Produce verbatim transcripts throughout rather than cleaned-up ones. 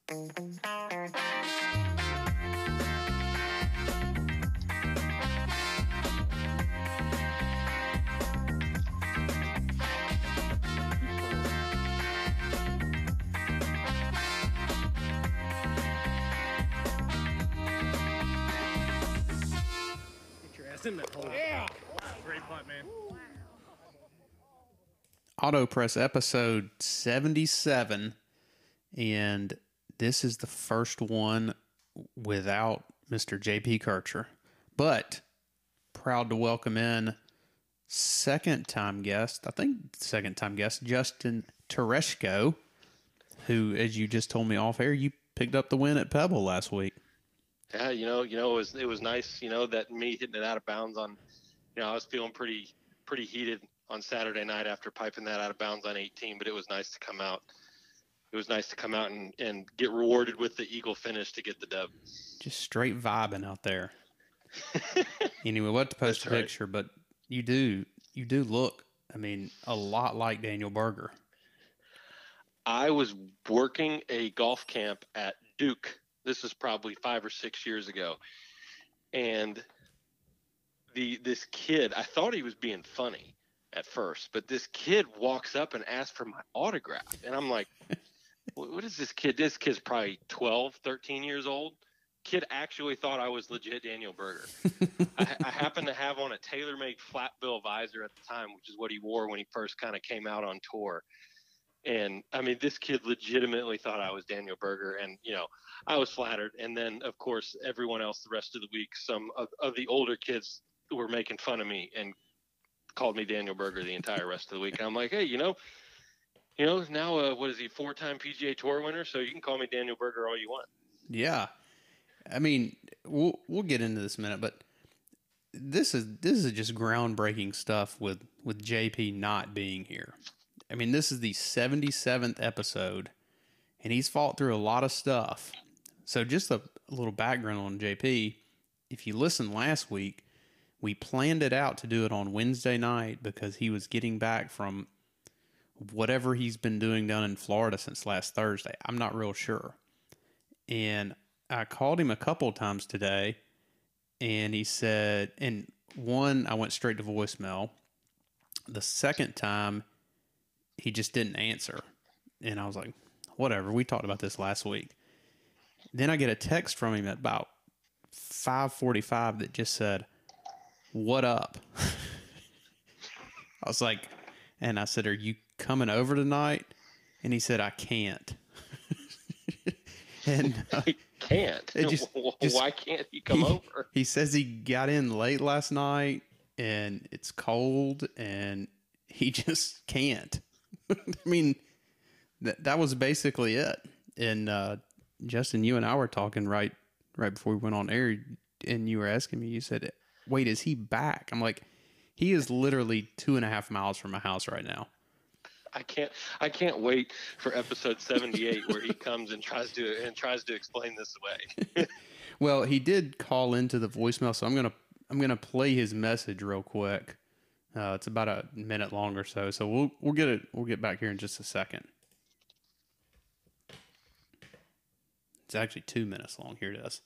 In that hole. Yeah. Great putt, man. AutoPress episode seventy-seven, and this is the first one without Mister J P Kircher, but proud to welcome in second time guest, I think second time guest, Justin Tereshko, who, as you just told me off air, you picked up the win at Pebble last week. Yeah, you know, you know, it was it was nice, you know, that me hitting it out of bounds on, you know, I was feeling pretty pretty heated on Saturday night after piping that out of bounds on eighteen, but it was nice to come out. It was nice to come out and, and get rewarded with the eagle finish to get the dub. Just straight vibing out there. Anyway, we'll have to post That's a right. picture, but you do you do look, I mean, a lot like Daniel Berger. I was working a golf camp at Duke. This was probably five or six years ago. And the this kid, I thought he was being funny at first, but this kid walks up and asks for my autograph. And I'm like, what is this kid? This kid's probably twelve, thirteen years old. Kid actually thought I was legit Daniel Berger. I, I happened to have on a tailor-made flat bill visor at the time, which is what he wore when he first kind of came out on tour. And I mean, this kid legitimately thought I was Daniel Berger, and you know, I was flattered. And then, of course, everyone else the rest of the week, some of, of the older kids were making fun of me and called me Daniel Berger the entire rest of the week. And I'm like, hey, you know, you know, now uh, what is he, four-time P G A Tour winner? So you can call me Daniel Berger all you want. Yeah, I mean, we'll we'll get into this in a minute, but this is this is just groundbreaking stuff with with J P not being here. I mean, this is the seventy-seventh episode, and he's fought through a lot of stuff. So just a, a little background on J P. If you listened last week, we planned it out to do it on Wednesday night because he was getting back from whatever he's been doing down in Florida since last Thursday. I'm not real sure. And I called him a couple times today, and he said, and one, I went straight to voicemail. The second time, he just didn't answer. And I was like, whatever. We talked about this last week. Then I get a text from him at about five forty-five that just said, what up? I was like, and I said, are you coming over tonight? And he said, I can't. and uh, He can't. Just, just, Why can't he come he, over? He says he got in late last night and it's cold and he just can't. I mean, that that was basically it. And uh, Justin, you and I were talking right right before we went on air, and you were asking me. You said, "Wait, is he back?" I'm like, "He is literally two and a half miles from my house right now." I can't. I can't wait for episode seventy-eight where he comes and tries to and tries to explain this away. Well, he did call into the voicemail, so I'm gonna I'm gonna play his message real quick. Uh, it's about a minute long or so, so we'll we'll get it. We'll get back here in just a second. It's actually two minutes long. Here it is.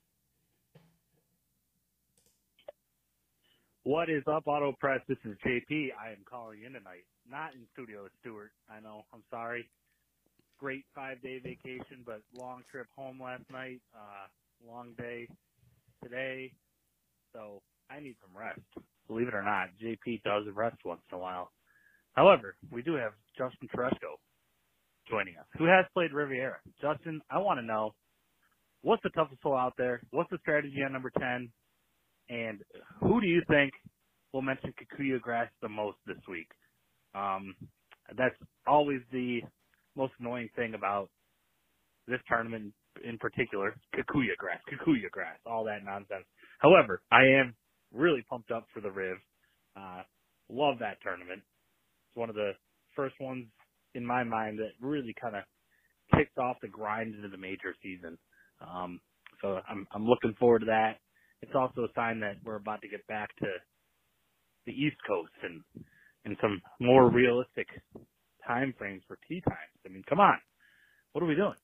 What is up, AutoPress? This is J P. I am calling in tonight. Not in studio with Stuart. I know. I'm sorry. Great five-day vacation, but long trip home last night. Uh, long day today. So I need some rest. Believe it or not, J P does rest once in a while. However, we do have Justin Tereshko joining us, who has played Riviera. Justin, I want to know, what's the toughest hole out there? What's the strategy on number ten? And who do you think will mention Kikuyu grass the most this week? Um, that's always the most annoying thing about this tournament in particular, Kikuyu grass, Kikuyu grass, all that nonsense. However, I am really pumped up for the Riv. Uh, love that tournament. It's one of the first ones in my mind that really kind of kicks off the grind into the major season. Um, so I'm, I'm looking forward to that. It's also a sign that we're about to get back to the East Coast and, and some more realistic time frames for tee times. I mean, come on. What are we doing?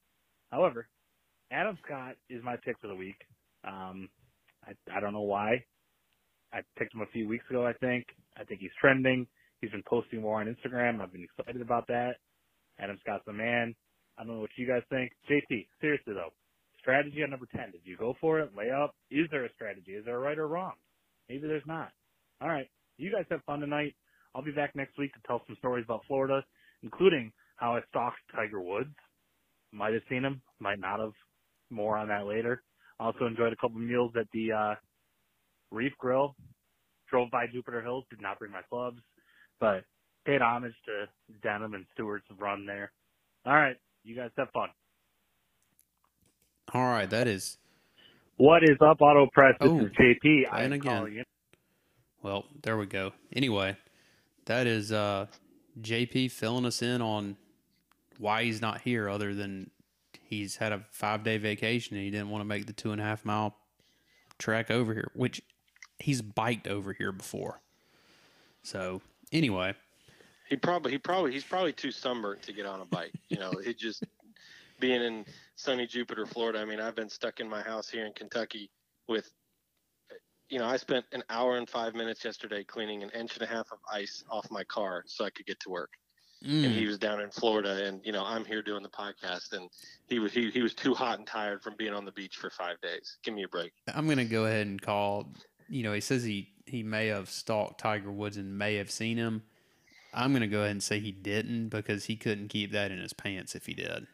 However, Adam Scott is my pick for the week. Um, I, I don't know why. I picked him a few weeks ago, I think. I think he's trending. He's been posting more on Instagram. I've been excited about that. Adam Scott's the man. I don't know what you guys think. J T, seriously though, strategy at number ten. Did you go for it? Lay up? Is there a strategy? Is there a right or wrong? Maybe there's not. All right. You guys have fun tonight. I'll be back next week to tell some stories about Florida, including how I stalked Tiger Woods. Might have seen him, might not have. More on that later. Also enjoyed a couple meals at the uh, Reef Grill. Drove by Jupiter Hills, did not bring my clubs, but paid homage to Denham and Stewart's run there. All right, you guys have fun. All right, that is. What is up, Auto Press? This Oh, is J P. I and am again. calling in. Well, there we go. Anyway, that is uh, J P filling us in on why he's not here, other than he's had a five-day vacation and he didn't want to make the two and a half mile trek over here, which he's biked over here before. So anyway, He probably he probably he's probably too sunburnt to get on a bike. You know, he just being in sunny Jupiter, Florida. I mean, I've been stuck in my house here in Kentucky with, you know, I spent an hour and five minutes yesterday cleaning an inch and a half of ice off my car so I could get to work. mm, And he was down in Florida, and you know, I'm here doing the podcast, and he was he he was too hot and tired from being on the beach for five days. Give me a break. I'm gonna go ahead and call. You know, he says he he may have stalked Tiger Woods and may have seen him. I'm gonna go ahead and say he didn't, because he couldn't keep that in his pants if he did.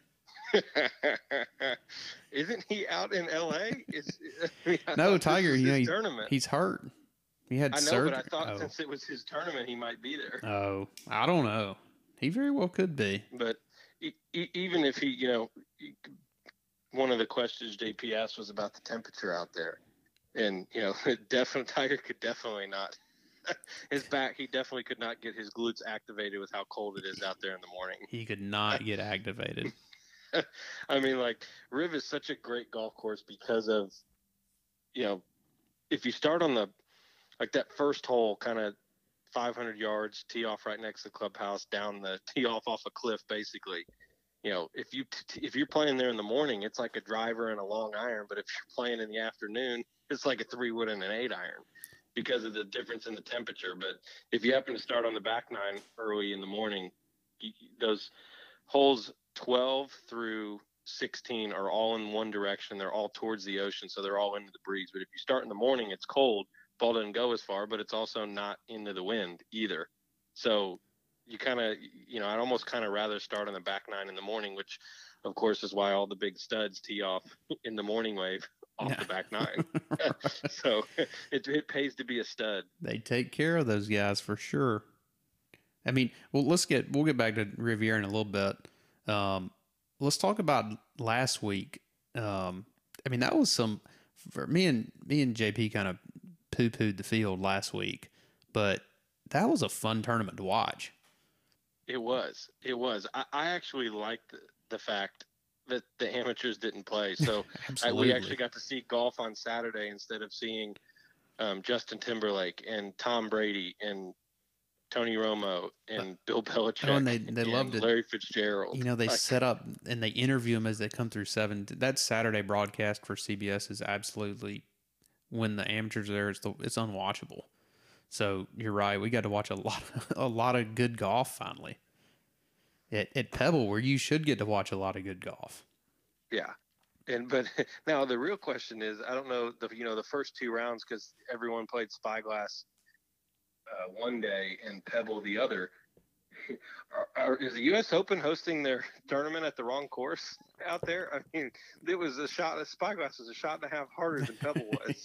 Isn't he out in L A? Is, I mean, I No, thought this Tiger, was you know, his he- tournament. He's hurt. He had I know, surgery. but I thought oh. since it was his tournament, he might be there. oh, I don't know. He very well could be. But e- e- even if he, you know, e- one of the questions J P asked was about the temperature out there, and you know, definitely Tiger could definitely not. His back, he definitely could not get his glutes activated with how cold it is out there in the morning. He could not get activated. I mean, like, Riv is such a great golf course because of, you know, if you start on the, like that first hole, kind of five hundred yards, tee off right next to the clubhouse, down the tee off off a cliff, basically. You know, if you if you're playing there in the morning, it's like a driver and a long iron. But if you're playing in the afternoon, it's like a three wood and an eight iron, because of the difference in the temperature. But if you happen to start on the back nine early in the morning, you, those holes twelve through sixteen are all in one direction. They're all towards the ocean, so they're all into the breeze. But if you start in the morning, it's cold. Ball doesn't go as far, but it's also not into the wind either. So you kind of, you know, I'd almost kind of rather start on the back nine in the morning, which, of course, is why all the big studs tee off in the morning wave off Yeah. the back nine. So it, it pays to be a stud. They take care of those guys for sure. I mean, well, let's get we'll get back to Riviera in a little bit. Um, let's talk about last week. Um, I mean, that was some for me and me and J P kind of poo pooed the field last week, but that was a fun tournament to watch. It was. It was. I, I actually liked the, the fact that the amateurs didn't play. So I, Absolutely. we actually got to see golf on Saturday instead of seeing um, Justin Timberlake and Tom Brady and Tony Romo and Bill Belichick Oh, and they- they and loved it. Larry Fitzgerald. You know, they Like, set up and they interview them as they come through seven. That Saturday broadcast for C B S is absolutely, when the amateurs are there, it's the, it's unwatchable. So you're right. We got to watch a lot, a lot of good golf finally. At, at Pebble, where you should get to watch a lot of good golf. yeah. And but now the real question is, I don't know the you know the first two rounds, because everyone played Spyglass uh, one day and Pebble the other. Are, are, is the U S Open hosting their tournament at the wrong course out there? I mean, it was a shot. Spyglass was a shot and a half harder than Pebble was.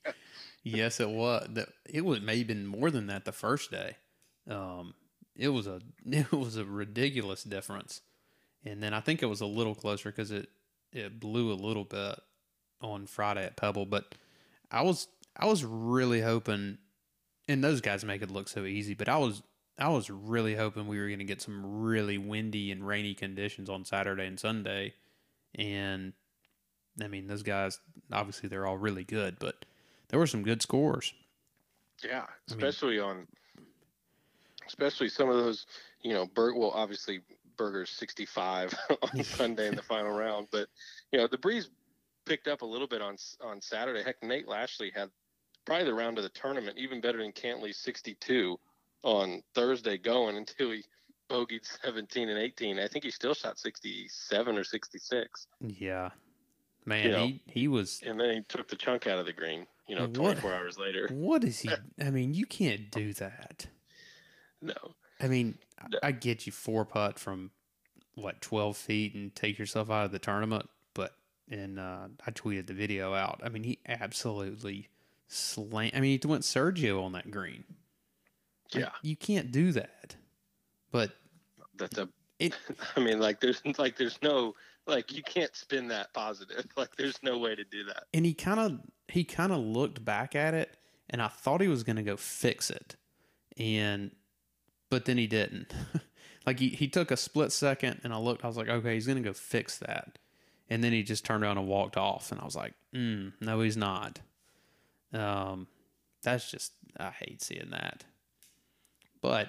Yes, it was. The- It was maybe been more than that the first day. Um, it was a it was a ridiculous difference, and then I think it was a little closer because it it blew a little bit on Friday at Pebble. But I was I was really hoping, and those guys make it look so easy, but I was I was really hoping we were going to get some really windy and rainy conditions on Saturday and Sunday, and I mean those guys obviously they're all really good, but there were some good scores. Yeah, I mean- especially on, especially some of those, you know, Berg. Well, obviously Berger's sixty-five on Sunday in the final round. But, you know, the breeze picked up a little bit on on Saturday. Heck, Nate Lashley had probably the round of the tournament, even better than Cantley's sixty-two on Thursday going until he bogeyed seventeen and eighteen. I think he still shot sixty-seven or sixty-six. Yeah. Man, You know, he, he was... And then he took the chunk out of the green, you know, What- twenty-four hours later. What is he... I mean, you can't do that. No. I mean, No. I get you four putt from, what, twelve feet and take yourself out of the tournament, but... And uh, I tweeted the video out. I mean, he absolutely slammed... I mean, he went Sergio on that green. Like, Yeah. you can't do that. But That's a... it... I mean, like, there's like, there's no... Like, you can't spin that positive. Like, there's no way to do that. And he kind of he kind of looked back at it, and I thought he was going to go fix it, and but then he didn't. Like he, he took a split second, and I looked. I was like, okay, he's going to go fix that, and then he just turned around and walked off, and I was like, mm, no, he's not. Um, that's just I hate seeing that. But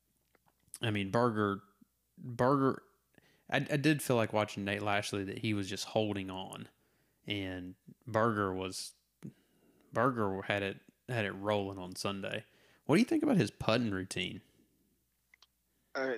I mean, Berger, Berger. I, I did feel like watching Nate Lashley that he was just holding on, and Berger was Berger had it had it rolling on Sunday. What do you think about his putting routine? Uh,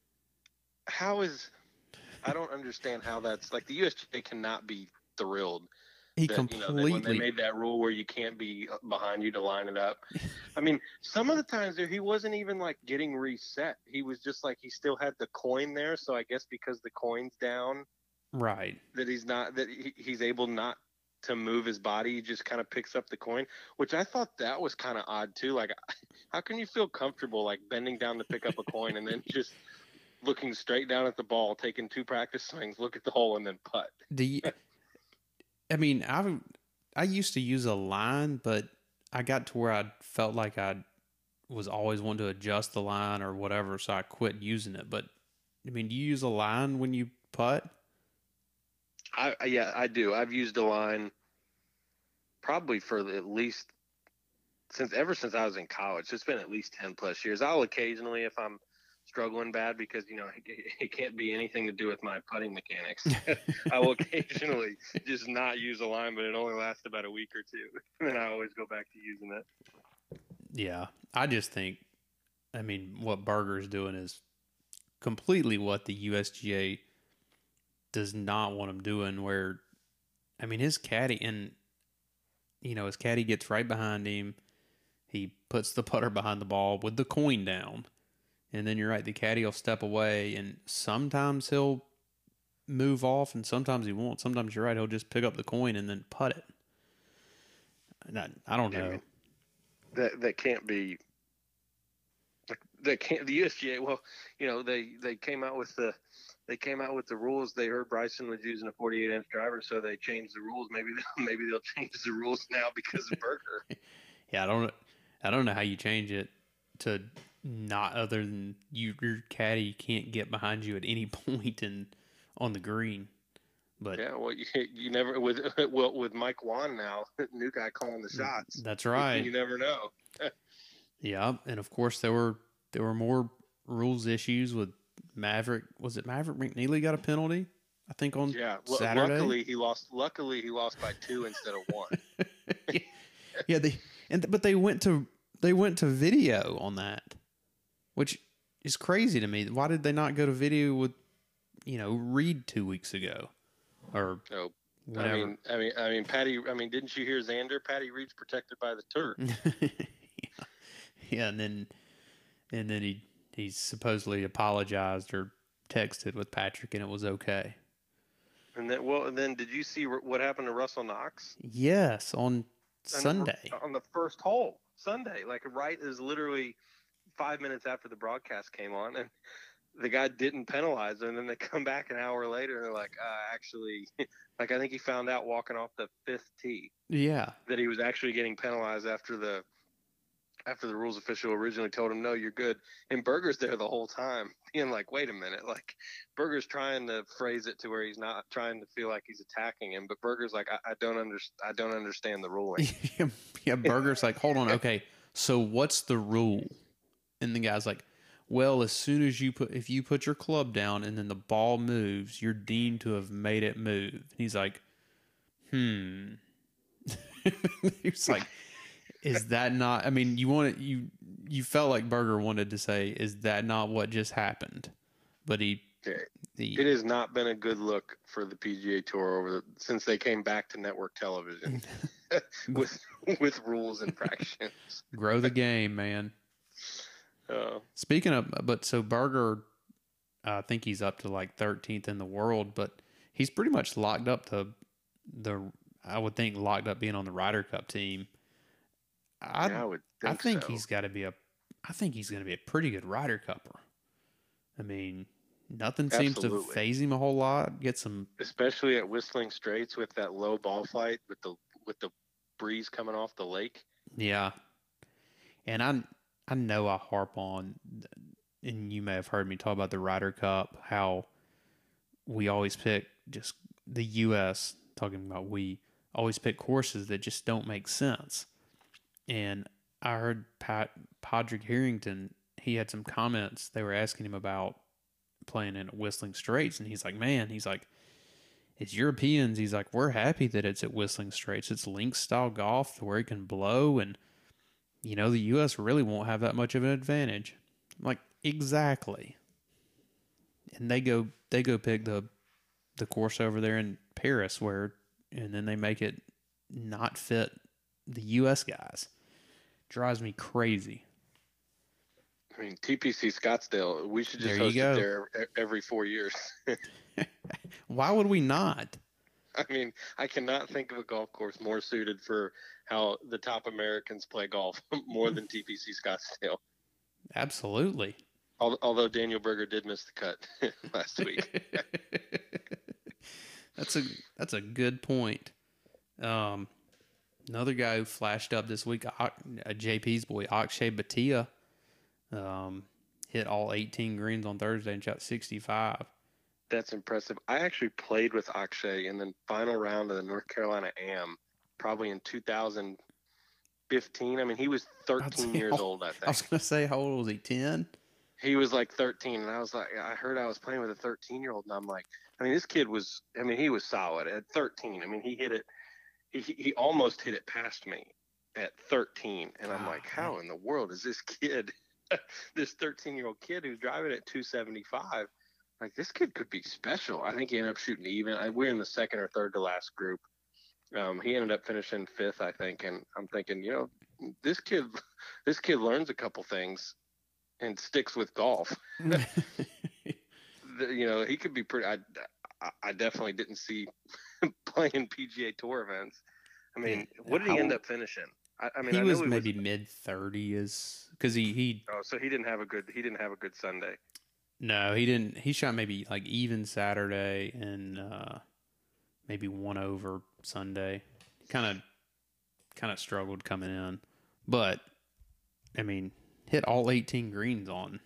how is... I don't understand how that's... Like, the U S G A cannot be thrilled He that, you know, completely that when they made that rule where you can't be behind you to line it up. I mean, some of the times there, he wasn't even like getting reset. He was just like, he still had the coin there. So I guess because the coin's down, right. that he's not, that he, he's able not to move his body. He just kind of picks up the coin, which I thought that was kind of odd too. Like, how can you feel comfortable like bending down to pick up a coin and then just looking straight down at the ball, taking two practice swings, look at the hole, and then putt? Do you? I mean, I I used to use a line, but I got to where I felt like I was always wanting to adjust the line or whatever, so I quit using it. But I mean, do you use a line when you putt? I yeah, I do. I've used a line probably for at least since ever since I was in college. It's been at least ten plus years. I'll occasionally, if I'm struggling bad, because you know it, it can't be anything to do with my putting mechanics, I will occasionally just not use a line, but it only lasts about a week or two, and then I always go back to using it. Yeah, I just think, I mean, what Berger's doing is completely what the U S G A does not want him doing. Where, I mean, his caddy, and you know, his caddy gets right behind him. He puts the putter behind the ball with the coin down, and then you're right, the caddy will step away, and sometimes he'll move off, and sometimes he won't. Sometimes you're right, he'll just pick up the coin and then putt it. And I, I don't Yeah, know. I mean, that that can't be. That can't the U S G A. Well, you know, they they came out with the they came out with the rules. They heard Bryson was using a forty-eight inch driver, so they changed the rules. Maybe they'll, maybe they'll change the rules now because of Berger. Yeah, I don't I don't know how you change it to not other than you your caddy can't get behind you at any point in on the green. But Yeah, well, you, you never with well with Mike Wan now, new guy calling the shots. that's right. You never know. Yeah, and of course there were there were more rules issues with Maverick. Was it Maverick McNeely got a penalty? I think on Yeah, well, Saturday. luckily he lost. Luckily he lost by two instead of one. yeah, yeah, they and but they went to they went to video on that, which is crazy to me. Why did they not go to video with, you know, Reed two weeks ago, or So whatever? I mean, I mean, I mean, Patty. I mean, didn't you hear Xander? Patty Reed's protected by the turf. yeah. yeah, and then and then he he supposedly apologized or texted with Patrick, and it was okay. And then, well, and then did you see what happened to Russell Knox? Yes, on Sunday. On the first hole, Sunday, like right is literally five minutes after the broadcast came on, and the guy didn't penalize him. And then they come back an hour later, and they're like, uh, actually, like I think he found out walking off the fifth tee Yeah, that he was actually getting penalized after the after the rules official originally told him, no, you're good. And Berger's there the whole time being like, wait a minute. Like Berger's trying to phrase it to where he's not trying to feel like he's attacking him. But Berger's like, I, I don't understand. I don't understand the ruling. yeah. Berger's like, hold on, okay. So what's the rule? And the guy's like, well, as soon as you put, if you put your club down and then the ball moves, you're deemed to have made it move. And he's like, hmm. He's like, is that not, I mean, you wanted, you, you felt like Berger wanted to say, is that not what just happened? But he, he it has not been a good look for the P G A Tour over the, since they came back to network television with, with rules and fractions. Grow the game, man. Uh, Speaking of, but so Berger, I think he's up to like thirteenth in the world, but he's pretty much locked up to the, I would think locked up being on the Ryder Cup team. I, I would think I think so. he's got to be a, I think he's going to be a pretty good Ryder Cupper. I mean, nothing seems to Absolutely. phase him a whole lot. Get some, Especially at Whistling Straits with that low ball flight with the, with the breeze coming off the lake. yeah. And I, I know I harp on, and you may have heard me talk about the Ryder Cup, how we always pick just the U S, talking about we always pick courses that just don't make sense. And I heard Pat, Padraig Harrington, he had some comments. They were asking him about playing in Whistling Straits, and he's like, man, he's like, as Europeans, he's like, we're happy that it's at Whistling Straits. It's links style golf where it can blow, and you know, the U S really won't have that much of an advantage. I'm like, exactly. And they go they go pick the the course over there in Paris where, and then they make it not fit the U S guys. Drives me crazy. I mean, T P C Scottsdale, we should just There you host go. it there e- every four years. Why would we not? I mean, I cannot think of a golf course more suited for how the top Americans play golf more than T P C Scottsdale. Absolutely. Al- Although Daniel Berger did miss the cut last week. That's a that's a good point. Um, another guy who flashed up this week, uh, J P's boy Akshay Bhatia, um, hit all eighteen greens on Thursday and shot sixty-five. That's impressive. I actually played with Akshay in the final round of the North Carolina A M, probably in two thousand fifteen. I mean, he was thirteen say, years oh, old, I I was think. gonna say, how old was he? ten? He was like thirteen, and I was like, I heard I was playing with a thirteen-year-old, and I'm like, I mean, this kid was, I mean, he was solid at thirteen. I mean, he hit it, he he almost hit it past me at thirteen, and I'm Oh, like, how man. in the world is this kid, this thirteen-year-old kid who's driving at two seventy-five? Like, this kid could be special. I think he ended up shooting even. I, we're in the second or third to last group. Um, he ended up finishing fifth, I think, and I'm thinking, you know, this kid, this kid learns a couple things and sticks with golf. The- you know, he could be pretty. I, I, I definitely didn't see playing P G A Tour events. I mean, what did he How- end up finishing? I, I mean, he I know was he maybe mid thirties because he he Oh, so he didn't have a good. He didn't have a good Sunday. no he didn't he shot maybe like even Saturday and uh, maybe one over Sunday. Kind of kind of struggled coming in, but I mean, hit all eighteen greens on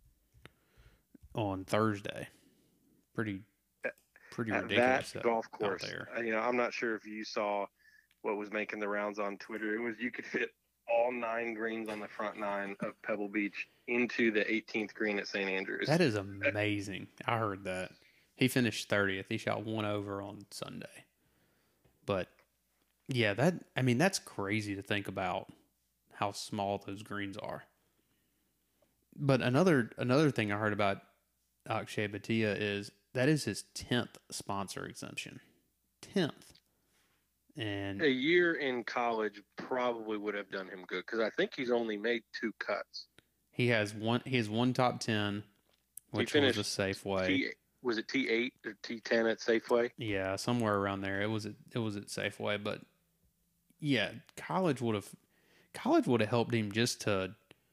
on Thursday. Pretty pretty At ridiculous that out- golf out course, there. uh, you know, I'm not sure if you saw what was making the rounds on Twitter. It was you could fit all nine greens on the front nine of Pebble Beach into the eighteenth green at Saint Andrews. That is amazing. I heard that. He finished thirtieth. He shot one over on Sunday. But yeah, that I mean that's crazy to think about how small those greens are. But another another thing I heard about Akshay Bhatia is that is his tenth sponsor exemption. tenth. And A year in college probably would have done him good because I think he's only made two cuts. he has one he has one top ten, which was a finished Safeway. T, was it T eight or T ten at Safeway? Yeah, somewhere around there. It was at, it was at Safeway, but yeah, college would have college would have helped him just to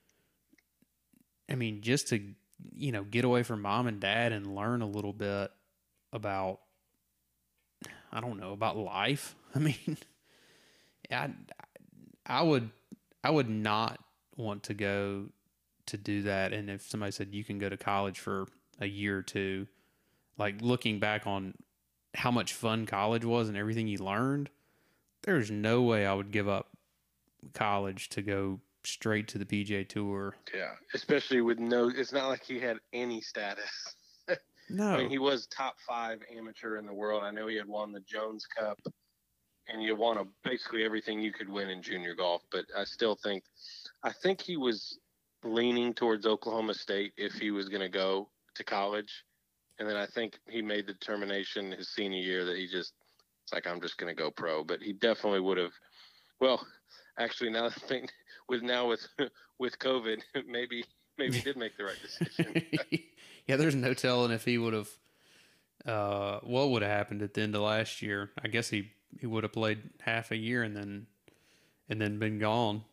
I mean, just to you know, get away from mom and dad and learn a little bit about I don't know, about life. I mean, I I would I would not want to go to do that, and if somebody said you can go to college for a year or two, like looking back on how much fun college was and everything you learned, there's no way I would give up college to go straight to the P G A Tour. Yeah, especially with no. It's not like he had any status. No, I mean, he was top five amateur in the world. I know he had won the Jones Cup, and you won a, basically everything you could win in junior golf. But I still think, I think he was leaning towards Oklahoma State if he was going to go to college, and then I think he made the determination his senior year that he just, it's like, I'm just going to go pro. But he definitely would have. Well, actually, now that I think with now with with COVID, maybe maybe he did make the right decision. Yeah, there's no telling if he would have. Uh, what would have happened at the end of last year? I guess he, he would have played half a year and then and then been gone.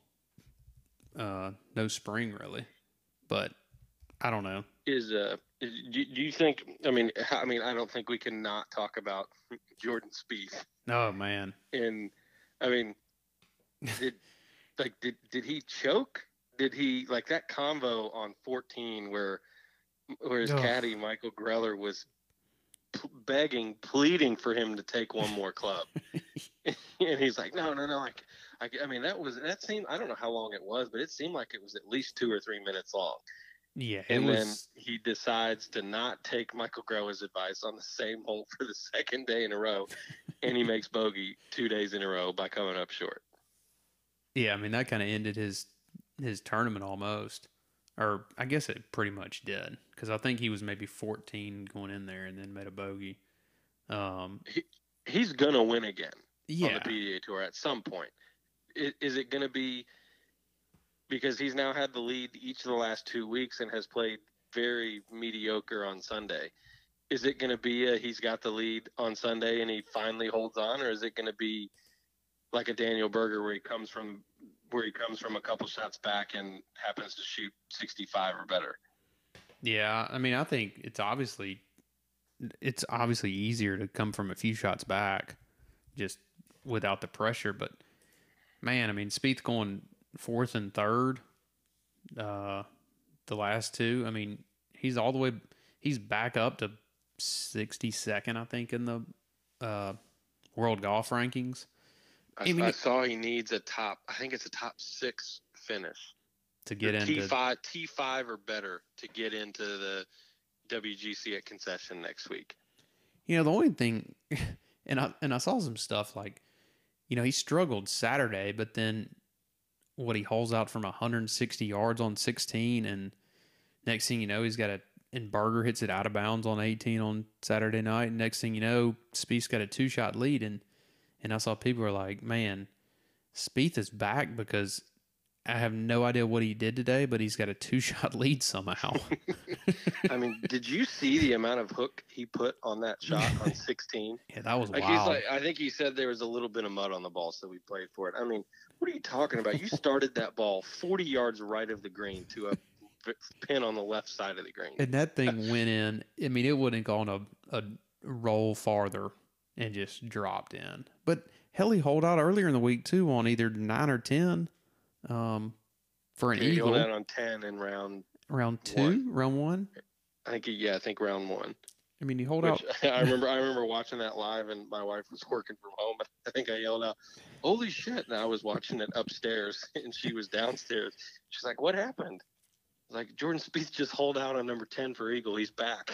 Uh, no spring really, but I don't know. Is uh, is, do, do you think? I mean, I mean, I don't think we can not talk about Jordan Spieth. Oh man, And I mean, did like did did he choke? Did he like that convo on fourteen where where his Ugh. caddy Michael Greller was p- begging, pleading for him to take one more club, and he's like, no, no, no, like. I, I mean, that was that seemed. I don't know how long it was, but it seemed like it was at least two or three minutes long. yeah, it And was. then he decides to not take Michael Greller's advice on the same hole for the second day in a row, and he makes bogey two days in a row by coming up short. Yeah, I mean that kind of ended his his tournament almost, or I guess it pretty much did because I think he was maybe fourteen going in there and then made a bogey. Um, He, he's gonna win again on yeah, the P G A Tour at some point. Is, is it gonna be because he's now had the lead each of the last two weeks and has played very mediocre on Sunday? Is it gonna be a, he's got the lead on Sunday and he finally holds on, or is it gonna be like a Daniel Berger where he comes from where he comes from a couple shots back and happens to shoot sixty-five or better? yeah. I mean, I think it's obviously it's obviously easier to come from a few shots back, just without the pressure. But man, I mean, Spieth going fourth and third, uh, the last two. I mean, he's all the way. He's back up to sixty-second, I think, in the uh, world golf rankings. I, I mean, I saw he needs a top. I think it's a top six finish to get into T five, T five or better to get into the W G C at Concession next week. You know, the only thing, and I and I saw some stuff like, you know, he struggled Saturday, but then what he holes out from one hundred sixty yards on sixteen, and next thing you know, he's got a and Berger hits it out of bounds on eighteen on Saturday night. And next thing you know, Spieth's got a two shot lead, and and I saw people were like, man, Spieth is back because I have no idea what he did today, but he's got a two shot lead somehow. I mean, did you see the amount of hook he put on that shot on sixteen? Yeah, that was Like wild. he's like, I think he said there was a little bit of mud on the ball, so we played for it. I mean, what are you talking about? You started that ball forty yards right of the green to a pin on the left side of the green. And that thing went in. I mean, it wouldn't have gone a, a roll farther and just dropped in. But hell, he holed out earlier in the week too on either nine or ten um, for an Yeah, he eagle. held out on ten in round. Round two, one. round one. I think he, yeah, I think round one. I mean, he hold Which, out. I remember, I remember watching that live, and my wife was working from home. And I think I yelled out, "Holy shit!" And I was watching it upstairs, and she was downstairs. She's like, "What happened?" I was like, "Jordan Spieth just hold out on number ten for eagle. He's back."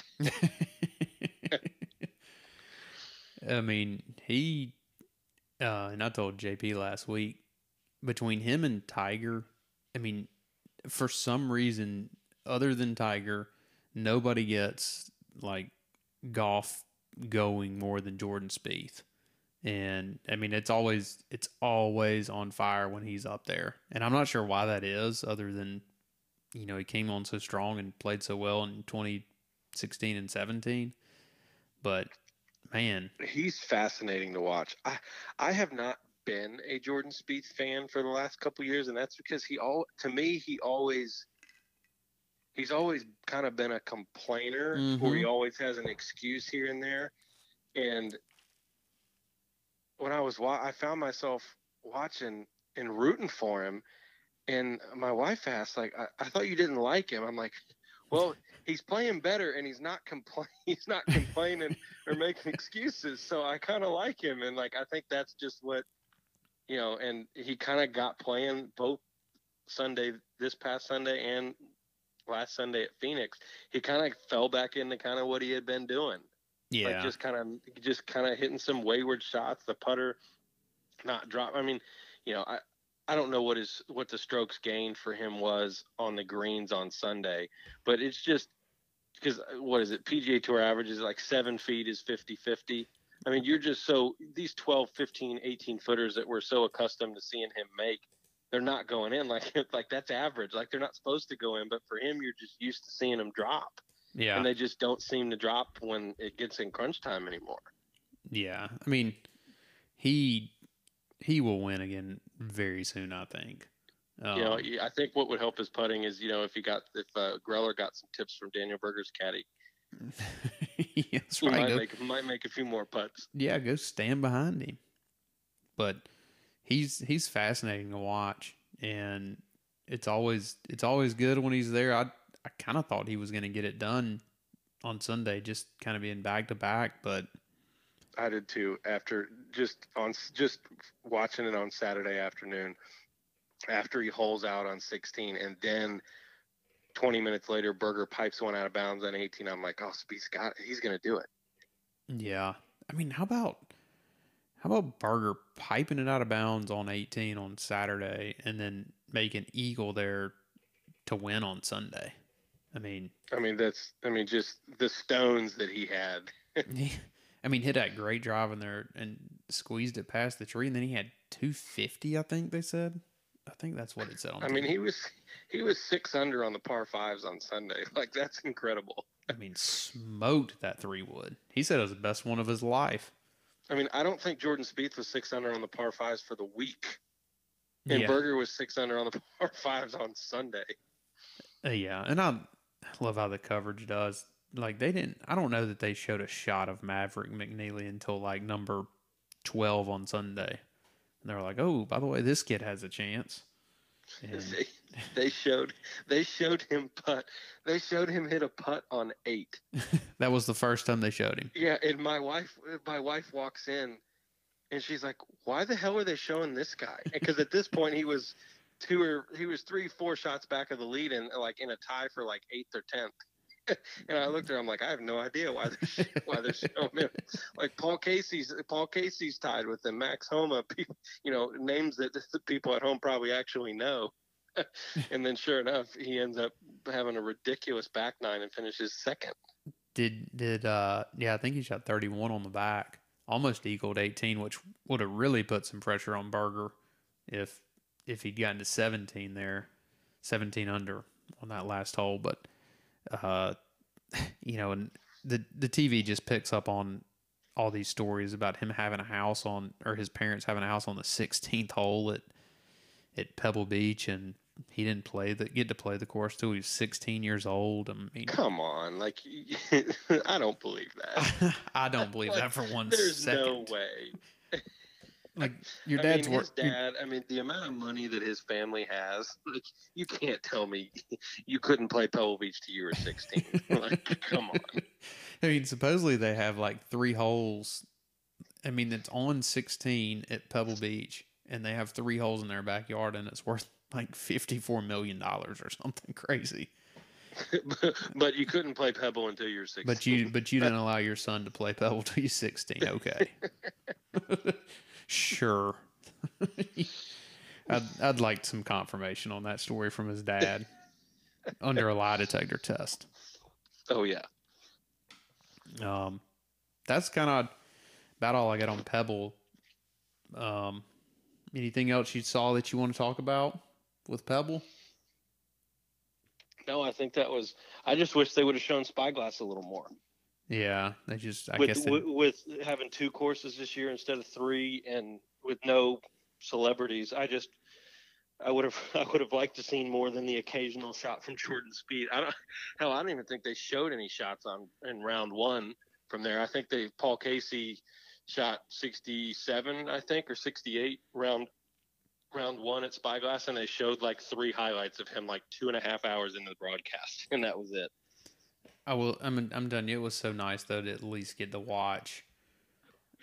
I mean, he uh, and I told J P last week, between him and Tiger, I mean, for some reason other than Tiger, nobody gets like golf going more than Jordan Spieth. And I mean, it's always it's always on fire when he's up there. And I'm not sure why that is, other than, you know, he came on so strong and played so well in twenty sixteen and seventeen. But man, He's fascinating to watch. I I have not been a Jordan Spieth fan for the last couple of years, and that's because he all to me he always he's always kind of been a complainer, Mhm. or he always has an excuse here and there. And when I was wa- I found myself watching and rooting for him, and my wife asked, like, I, I thought you didn't like him. I'm like, well, he's playing better, and he's not compla- he's not complaining or making excuses, so I kind of like him. And like, I think that's just what, you know, and he kind of got playing both Sunday, this past Sunday, and last Sunday at Phoenix, he kind of fell back into kind of what he had been doing. Yeah. Like just kind of, just kind of hitting some wayward shots. The putter not drop. I mean, you know, I, I don't know what his, what the strokes gained for him was on the greens on Sunday, but it's just because what is it? P G A Tour average is like seven feet is fifty fifty. I mean, you're just so these twelve, fifteen, eighteen footers that we're so accustomed to seeing him make, they're not going in like, like that's average. Like they're not supposed to go in, but for him, you're just used to seeing them drop. Yeah. And they just don't seem to drop when it gets in crunch time anymore. Yeah. I mean, he he will win again very soon, I think. Um, you know, I think what would help his putting is, you know, if he got if uh, Greller got some tips from Daniel Berger's caddy, yeah, that's he right. might Go, make might make a few more putts. yeah, go stand behind him. But he's he's fascinating to watch, and it's always it's always good when he's there. I I kind of thought he was going to get it done on Sunday, just kind of being back to back, but I did too. After just on just watching it on Saturday afternoon, after he holes out on sixteen, and then twenty minutes later, Berger pipes one out of bounds on eighteen. I'm like, oh, Spieth's got it. He's going to do it. yeah. I mean, how about how about Berger piping it out of bounds on eighteen on Saturday, and then making eagle there to win on Sunday? I mean, I mean that's I mean just the stones that he had. I mean, hit that great drive in there and squeezed it past the tree, and then he had two fifty. I think they said. I think that's what it said on. I T V. mean, he was he was six under on the par fives on Sunday. Like that's incredible. I mean, smoked that three wood. He said it was the best one of his life. I mean, I don't think Jordan Spieth was six under on the par fives for the week, and Yeah. Berger was six under on the par fives on Sunday. Uh, yeah, and I love how the coverage does. Like they didn't. I don't know that they showed a shot of Maverick McNeely until like number twelve on Sunday, and they were like, "Oh, by the way, this kid has a chance." And They, they showed they showed him putt. They showed him hit a putt on eight. that was the first time they showed him. Yeah, and my wife my wife walks in, and she's like, "Why the hell are they showing this guy?" Because at this point he was two or he was three four shots back of the lead and like in a tie for like eighth or tenth. And I looked at her, I'm like, I have no idea why they're why they're showing him. Like Paul Casey's Paul Casey's tied with him, Max Homa, you know, names that the people at home probably actually know. And then sure enough, he ends up having a ridiculous back nine and finishes second. Did did uh yeah, I think he shot thirty-one on the back, almost equaled eighteen, which would have really put some pressure on Berger if if he'd gotten to seventeen there, seventeen under on that last hole. But uh, you know, and the the T V just picks up on all these stories about him having a house on, or his parents having a house on the sixteenth hole at at Pebble Beach, and he didn't play the get to play the course till he was sixteen years old. I mean, come on, like I don't believe that. I don't believe like, that for one there's second. no way. Like your I dad's mean, work. his dad. I mean, the amount of money that his family has. Like, you can't tell me you couldn't play Pebble Beach till you were sixteen. Like, come on. I mean, supposedly they have like three holes. I mean, it's on sixteen at Pebble Beach, and they have three holes in their backyard, and it's worth like fifty-four million dollars or something crazy. but, but you couldn't play Pebble until you were sixteen. But you, but you didn't allow your son to play Pebble till you're sixteen. Okay. Sure. I'd, I'd like some confirmation on that story from his dad under a lie detector test. Oh yeah. Um, that's kind of about all I got on Pebble. Um, anything else you saw that you want to talk about with Pebble? No, I think that was. I just wish they would have shown Spyglass a little more. Yeah, they just. I with, guess they, with with having two courses this year instead of three, and with no celebrities, I just. I would have I would have liked to seen more than the occasional shot from Jordan Spieth. I don't hell I don't even think they showed any shots on in round one from there. I think they Paul Casey shot sixty-seven, I think, or sixty-eight round round one at Spyglass, and they showed like three highlights of him like two and a half hours into the broadcast, and that was it. I will. I'm. I'm done. It was so nice though to at least get to watch.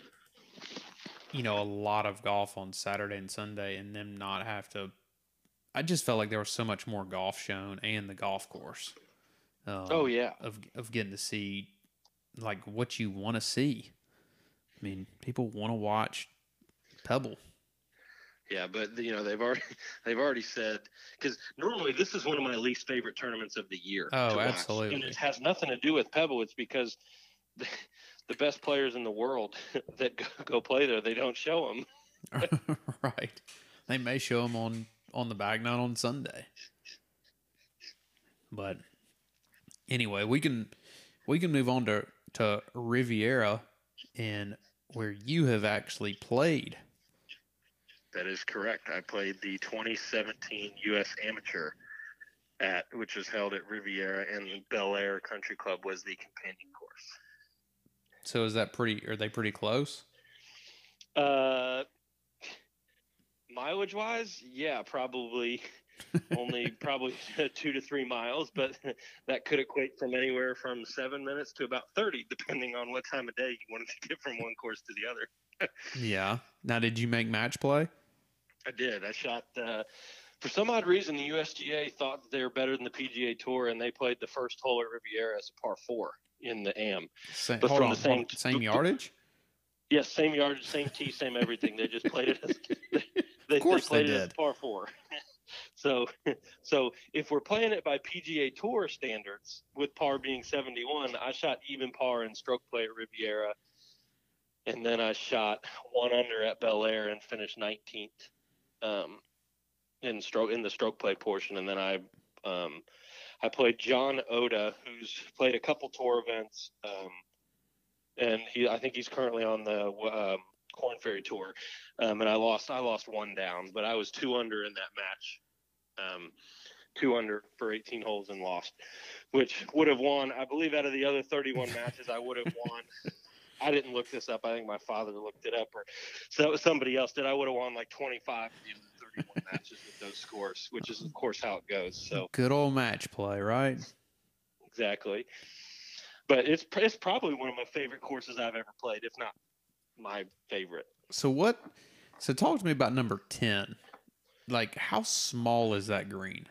You know, a lot of golf on Saturday and Sunday, and them not have to I just felt like there was so much more golf shown and the golf course. Um, Oh, yeah. of of getting to see like what you want to see. I mean, people want to watch Pebble. Yeah, but you know they've already they've already said, because normally this is one of my least favorite tournaments of the year. Oh, to watch. absolutely. And it has nothing to do with Pebble. It's because the, the best players in the world that go, go play there, they don't show them. Right. They may show them on on the bag nine on Sunday. But anyway, we can we can move on to to Riviera, and where you have actually played. That is correct. I played the twenty seventeen U S Amateur at which was held at Riviera, and Bel Air Country Club was the companion course. So is that pretty? Are they pretty close? Uh, mileage wise, yeah, probably only probably two to three miles, but that could equate from anywhere from seven minutes to about thirty, depending on what time of day you wanted to get from one course to the other. Yeah. Now, did you make match play? I did. I shot. Uh, for some odd reason, the U S G A thought that they were better than the P G A Tour, and they played the first hole at Riviera as a par four in the A M. Same, But hold from on, the same hold- same yardage? Yes, same yardage, same tee, same everything. They just played it as they, they, Of course they played they it as did. par four. so, so if we're playing it by P G A Tour standards, with par being seventy-one, I shot even par in stroke play at Riviera, and then I shot one under at Bel Air and finished nineteenth um, in stroke in the stroke play portion, and then I. Um, I played John Oda, who's played a couple tour events, um, and he I think he's currently on the um, Corn Ferry Tour. Um, and I lost I lost one down, but I was two under in that match, um, two under for eighteen holes and lost, which would have won. I believe out of the other thirty-one matches, I would have won. I didn't look this up. I think my father looked it up, or so somebody else did. I would have won like twenty-five of the other thirty-one matches with those scores, which is of course how it goes. So Good old match play, right? exactly. But it's it's probably one of my favorite courses I've ever played, if not my favorite. So what? So talk to me about number ten. Like, how small is that green?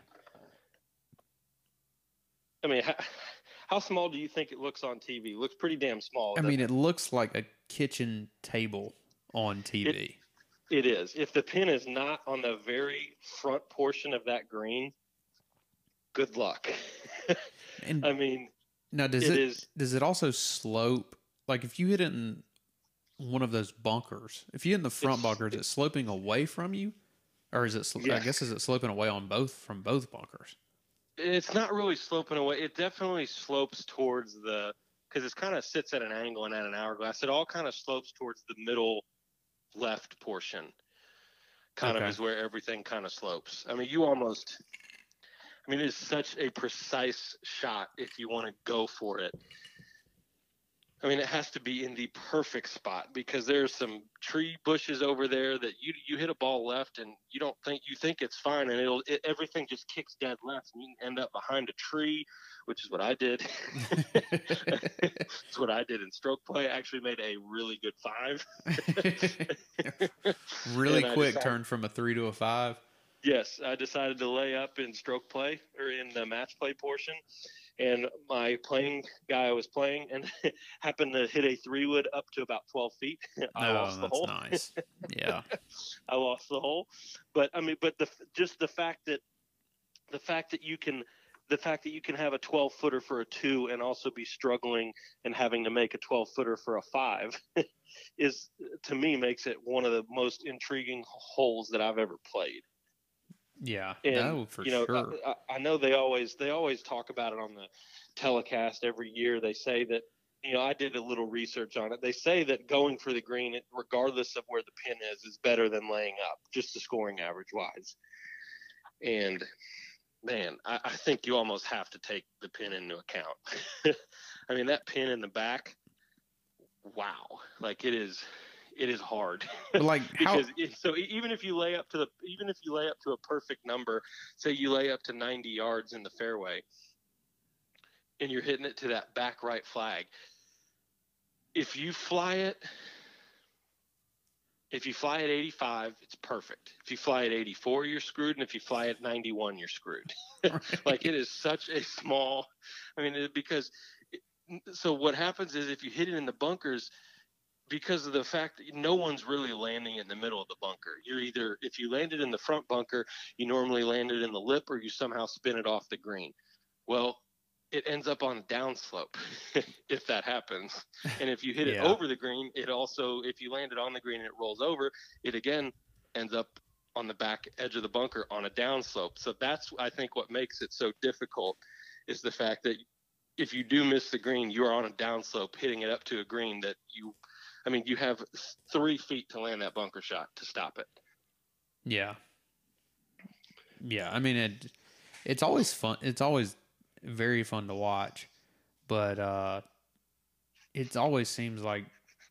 I mean, how, how small do you think it looks on T V? It looks pretty damn small. I mean, doesn't it looks like a kitchen table on T V. It- It is. If the pin is not on the very front portion of that green, good luck. and I mean, now, does it it, is- does it also slope? Like, if you hit it in one of those bunkers, if you hit in the front It's- bunker, is it sloping away from you, or is it? Sl- Yeah. I guess is it sloping away on both from both bunkers? it's not really sloping away. It definitely slopes towards the, because it kind of sits at an angle and at an hourglass. It all kind of slopes towards the middle left portion. Kind Okay. of is where everything kind of slopes. I mean, you almost, I mean, it's such a precise shot if you want to go for it. I mean, it has to be in the perfect spot, because there's some tree bushes over there that you you hit a ball left and you don't think you think it's fine, and it'll it, everything just kicks dead left, and you can end up behind a tree, which is what I did. It's what I did in stroke play. I actually made a really good five. Really And I quick decided- turn from a three to a five. Yes, I decided to lay up in stroke play, or in the match play portion, and my playing guy I was playing and happened to hit a three wood up to about twelve feet. I Oh, lost the that's hole. nice. Yeah. I lost the hole, but I mean, but the just the fact that the fact that you can the fact that you can have a twelve footer for a two and also be struggling and having to make a twelve footer for a five is, to me, makes it one of the most intriguing holes that I've ever played. Yeah. And, No, for you know, sure. I, I know they always they always talk about it on the telecast every year. They say that, you know, I did a little research on it. They say that going for the green, regardless of where the pin is, is better than laying up, just the scoring average wise. And man, I, I think you almost have to take the pin into account. I mean, that pin in the back, wow, like it is. It is hard. But like, how? Because it, so e- even if you lay up to the even if you lay up to a perfect number, say you lay up to ninety yards in the fairway, and you're hitting it to that back right flag, if you fly it If you fly at eighty-five, it's perfect. If you fly at eighty-four, you're screwed, and if you fly at ninety-one, you're screwed. Like, it is such a small. I mean, it, because it, so what happens is if you hit it in the bunkers, because of the fact that no one's really landing in the middle of the bunker. You're either, if you landed in the front bunker, you normally landed in the lip, or you somehow spin it off the green. Well, it ends up on a downslope if that happens. And if you hit Yeah. it over the green, it also, if you land it on the green and it rolls over, it again ends up on the back edge of the bunker on a downslope. So that's, I think, what makes it so difficult is the fact that if you do miss the green, you are on a downslope hitting it up to a green that you, I mean, you have three feet to land that bunker shot to stop it. Yeah. Yeah. I mean, it, it's always fun. It's always very fun to watch, but, uh, it always seems like,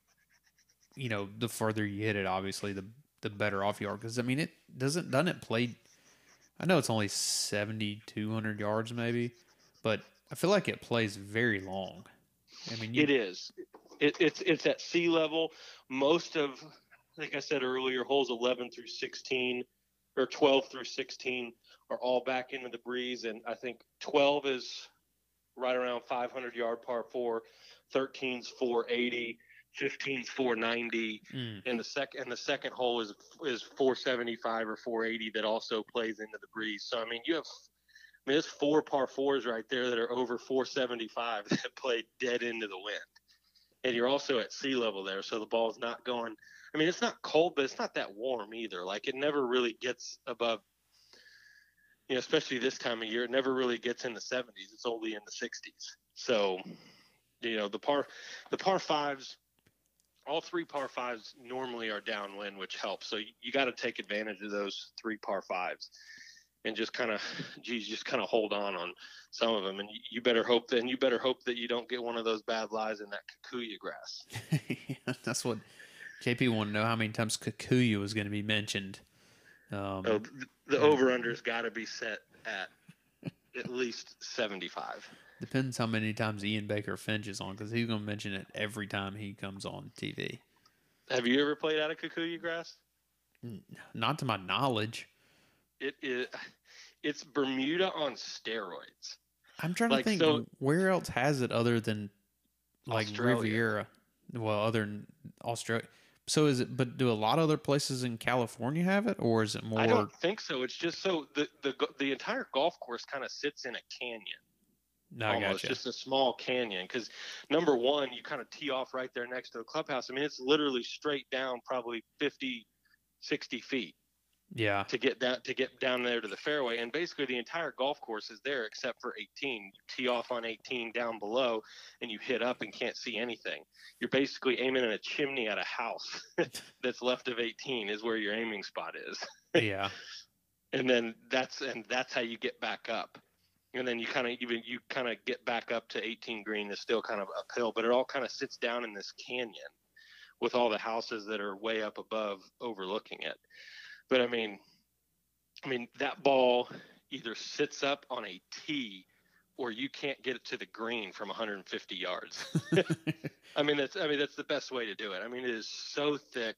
you know, the further you hit it, obviously the, the better off you are. Cause I mean, it doesn't, doesn't it play, I know it's only seventy-two hundred yards maybe, but I feel like it plays very long. I mean, you, It is. It, it's it's at sea level. Most of, like I said earlier, holes eleven through sixteen or twelve through sixteen are all back into the breeze, and I think twelve is right around five hundred yard par four, thirteen's four eighty, fifteen's four ninety, mm, and the sec and the second hole is is four seventy-five or four eighty that also plays into the breeze. So I mean, you have. I mean, there's four par fours right there that are over four seventy-five that play dead into the wind. And you're also at sea level there, so the ball's not going. I mean, it's not cold, but it's not that warm either. Like, it never really gets above, you know, especially this time of year, it never really gets in the seventies. It's only in the sixties. So, you know, the par, the par fives, all three par fives normally are downwind, which helps. So you, you got to take advantage of those three par fives. And just kind of, geez, just kind of hold on on some of them, and you better hope that, and you better hope that you don't get one of those bad lies in that Kikuyu grass. yeah, that's what J P wanted to know, how many times Kikuyu was going to be mentioned. Um, So the, the over/under's got to be set at at least seventy-five. Depends how many times Ian Baker Finch is on, because he's going to mention it every time he comes on T V. Have you ever played out of Kikuyu grass? Not to my knowledge. It is, it's Bermuda on steroids. I'm trying Like, to think so- where else has it other than like Australia. Riviera. Well, other than Australia. So is it? But do a lot of other places in California have it, or is it more? I don't think so. It's just so the the the entire golf course kind of sits in a canyon. No, I Almost gotcha. just a small canyon, because number one, you kind of tee off right there next to the clubhouse. I mean, it's literally straight down probably fifty, sixty feet Yeah, to get down to get down there to the fairway, and basically the entire golf course is there except for eighteen. You tee off on eighteen down below, and you hit up and can't see anything. You're basically aiming at a chimney at a house that's left of eighteen is where your aiming spot is. yeah, And then that's and that's how you get back up. And then you kind of even you kind of get back up to eighteen green is still kind of uphill, but it all kind of sits down in this canyon with all the houses that are way up above overlooking it. But I mean, I mean that ball either sits up on a tee or you can't get it to the green from one hundred fifty yards. I mean that's I mean that's the best way to do it. I mean it is so thick,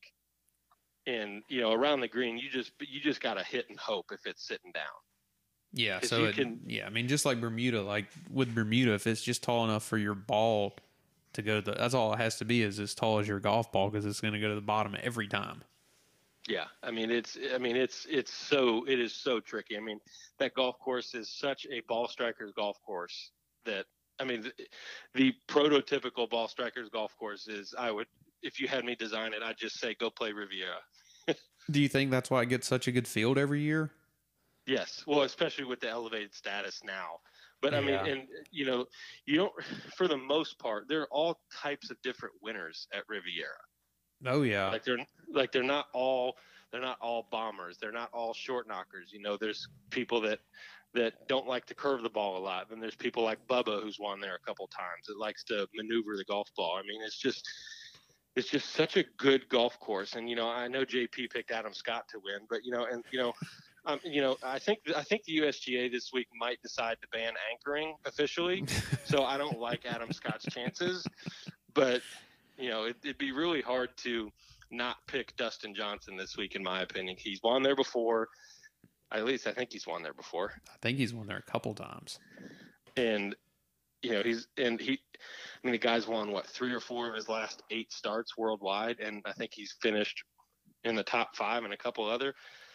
and you know around the green you just you just got to hit and hope if it's sitting down. yeah. 'Cause So you it, can- yeah, I mean, just like Bermuda, like with Bermuda, if it's just tall enough for your ball to go to the, that's all it has to be, is as tall as your golf ball, because it's going to go to the bottom every time. Yeah, I mean it's I mean it's it's so it is so tricky. I mean that golf course is such a ball striker's golf course that I mean the, the prototypical ball striker's golf course is I would if you had me design it I'd just say go play Riviera. Do you think that's why it gets such a good field every year? Yes, well especially with the elevated status now. But I Yeah. mean and you know you don't for the most part there are all types of different winners at Riviera. Oh yeah, Like they're like they're not all they're not all bombers. They're not all short knockers. You know, there's people that that don't like to curve the ball a lot. Then there's people like Bubba who's won there a couple times that likes to maneuver the golf ball. I mean, it's just it's just such a good golf course. And you know, I know J P picked Adam Scott to win, but you know, and you know, um, you know, I think I think the U S G A this week might decide to ban anchoring officially. So I don't like Adam Scott's chances, but you know, it, it'd be really hard to not pick Dustin Johnson this week, in my opinion. He's won there before. At least I think he's won there before. I think he's won there a couple times. And, you know, he's – and he – I mean, the guy's won, what, three or four of his last eight starts worldwide, and I think he's finished in the top five and a couple other.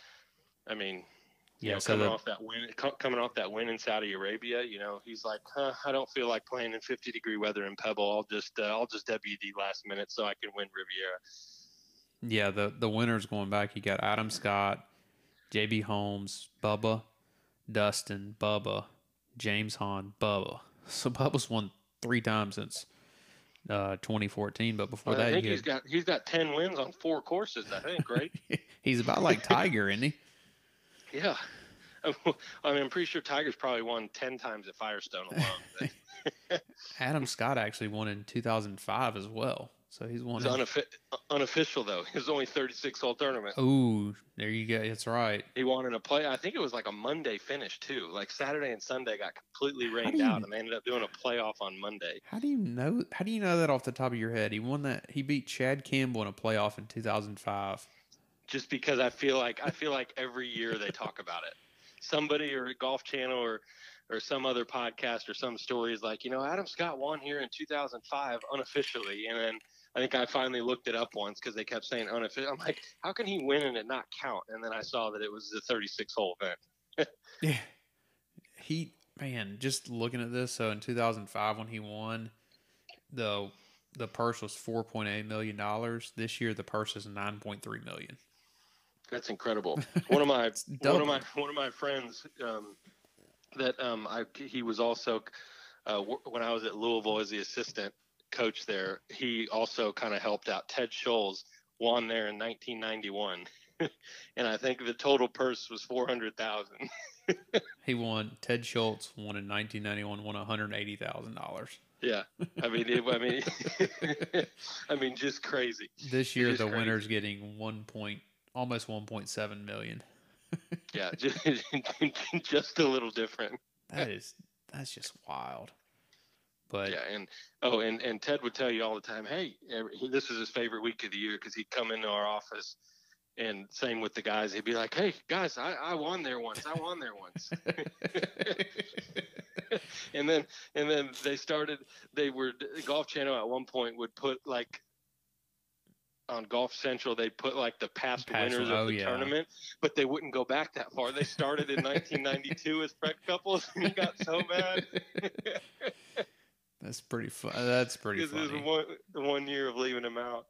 I mean – You Yeah, know, so coming the- off that win, co- coming off that win in Saudi Arabia, you know, he's like, huh, I don't feel like playing in fifty degree weather in Pebble. I'll just, uh, I'll just W D last minute so I can win Riviera. Yeah, the the winners going back. You got Adam Scott, J B Holmes, Bubba, Dustin, Bubba, James Hahn, Bubba. So Bubba's won three times since uh, twenty fourteen, but before Well, that, I think he he's had, got, he's got ten wins on four courses. I think, right? he's about like Tiger, isn't he? Yeah. I mean, I'm pretty sure Tiger's probably won ten times at Firestone alone. But Adam Scott actually won in two thousand five as well. So he's won. it's unoffi- unofficial though. It was only thirty-six hole tournament. Ooh, there you go. That's right. He won in a play. I think it was like a Monday finish too. Like Saturday and Sunday got completely do rained you- out, and they ended up doing a playoff on Monday. How do you know? How do you know that off the top of your head? He won that. He beat Chad Campbell in a playoff in two thousand five. Just because I feel like I feel like every year they talk about it. Somebody or Golf Channel or or some other podcast or some story is like, you know, Adam Scott won here in two thousand five unofficially, and then I think I finally looked it up once because they kept saying unofficial. I'm like, how can he win and it not count? And then I saw that it was the thirty-six hole event. Yeah. He man, just looking at this. So in two thousand five, when he won, the the purse was four point eight million dollars. This year, the purse is nine point three million. That's incredible. One of my one double. of my one of my friends um, that um, I he was also uh, w- when I was at Louisville as the assistant coach there. He also kind of helped out. Ted Scholes won there in nineteen ninety-one, and I think the total purse was four hundred thousand. He won. Ted Schultz won in nineteen ninety-one. Won one hundred eighty thousand dollars. Yeah, I mean, it, I mean, I mean, just crazy. This year, It is the crazy. winner's getting one point, almost one point seven million. Yeah, just, just a little different. That is that's just wild. But Yeah, and oh, and, and Ted would tell you all the time, hey, every, he, this is his favorite week of the year because he'd come into our office, and same with the guys. He'd be like, hey, guys, I, I won there once. I won there once. and then and then they started. They were Golf Channel at one point would put like on Golf Central. They'd put like the past, Past winners one, of oh, the yeah. tournament, but they wouldn't go back that far. They started in nineteen ninety-two as Fred Couples, and he got so mad. that's pretty fun. That's pretty Because it was funny. one, the one year of leaving him out.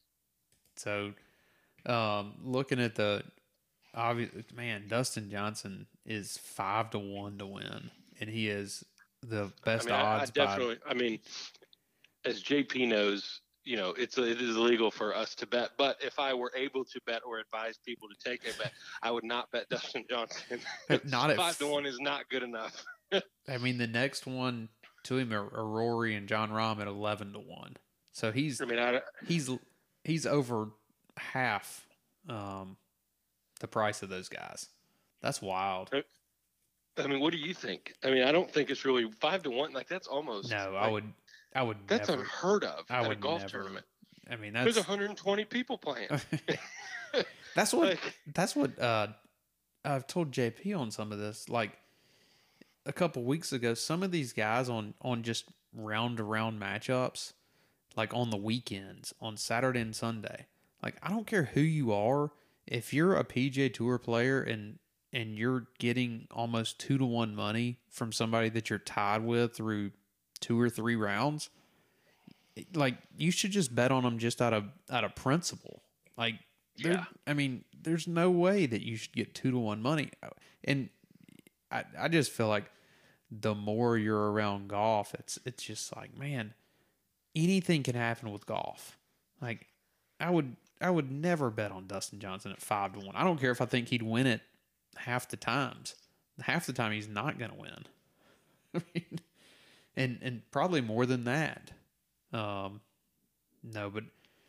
So, um, looking at the obvious man, Dustin Johnson is five to one to win, and he is the best I mean, I, I odds. by, definitely. I mean, as J P knows, you know, it's it is illegal for us to bet. But if I were able to bet or advise people to take a bet, I would not bet Dustin Johnson. Not at five to one is not good enough. I mean, the next one to him are, are Rory and John Rahm at eleven to one. So he's I mean, I, he's he's over half um, the price of those guys. That's wild. I mean, what do you think? I mean, I don't think it's really five to one. Like that's almost No, like, I would I would That's never. unheard of I at would a golf never. tournament. I mean, There's that's one hundred twenty people playing. that's what Like- that's what uh, I've told J P on some of this. Like a couple weeks ago, some of these guys on on just round to round matchups, like on the weekends, on Saturday and Sunday. Like I don't care who you are, if you're a P G A Tour player and and you're getting almost two to one money from somebody that you're tied with through two or three rounds, like you should just bet on them just out of out of principle. Like, there- Yeah. I mean, there's no way that you should get two to one money. And I, I just feel like the more you're around golf, it's it's just like, man, anything can happen with golf. Like, I would I would never bet on Dustin Johnson at five to one. I don't care if I think he'd win it half the times. Half the time he's not going to win. I mean, and and probably more than that. Um, no, but